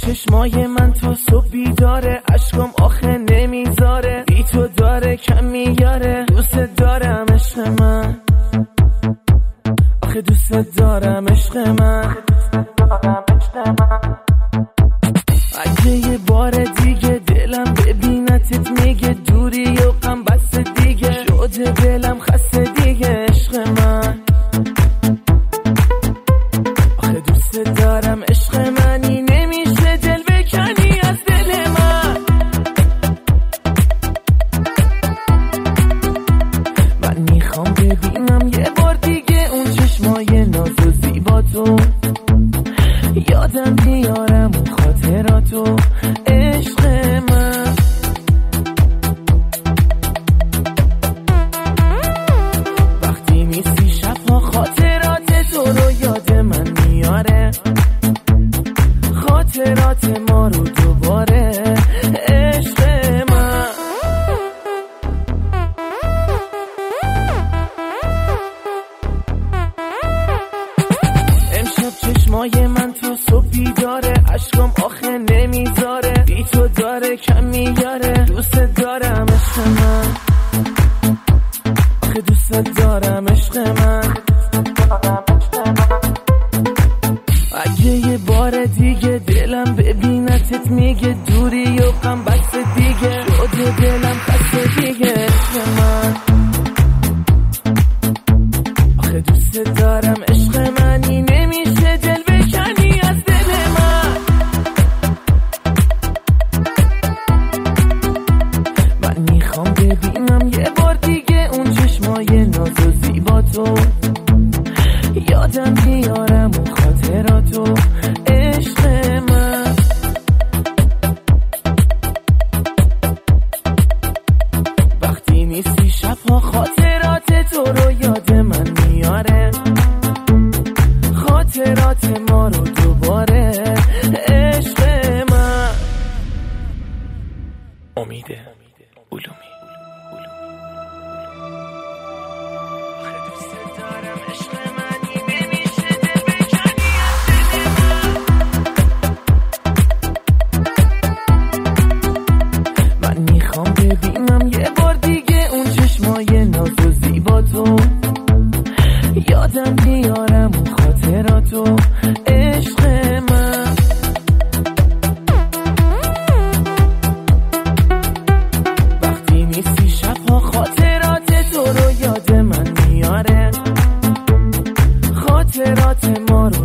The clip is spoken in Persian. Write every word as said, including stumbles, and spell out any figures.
چشمای من تو صبح بیداره، عشقم آخه نمیذاره، بی تو داره کم میاره. دوست دارم عشق من، آخه دوست دارم عشق من. اگه یه بار دیگه دلم ببینتت میگه دوری و غم بس دیگه، شده دلم خسته دیگه عشق من. آخه دوست دارم عشق منی، نمیشه دل بکنی از دل من. من میخوام ببینم یه بار دیگه اون چشمای ناز و زیبا تو، یادم بیارم اون خاطراتو عشق من. وقتی نیستی شبها خاطرات تو رو یاد من میاره، خاطرات ما رو دوباره عشق من. امشب چشمای من تو صبح بیداره، عشقم آخه نمیذاره، بی تو داره کم میاره. دوست دارم عشق من، آخه دوست دارم عشق من. اگه یه بار دیگه دلم ببینتت میگه دوری و غم بس دیگه، شده دلم خسته دیگه عشق من. آخه دوست دارم عشق منی، نمیشه دل بکنی از دل من. من میخوام ببینم یه بار دیگه اون چشمای ناز و زیبا تو، یادم بیارم اون خاطراتو عشق من. وقتی نیستی شبها خاطرات تو رو یاد من میاره، خاطرات ما رو دوباره عشق من. امیده علومی. میخوام ببینم یه بار دیگه اون چشمای ناز و زیبا تو، یادم بیارم اون خاطراتو عشق من. وقتی نیستی شبها خاطرات تو رو یاد من میاره، خاطرات ما رو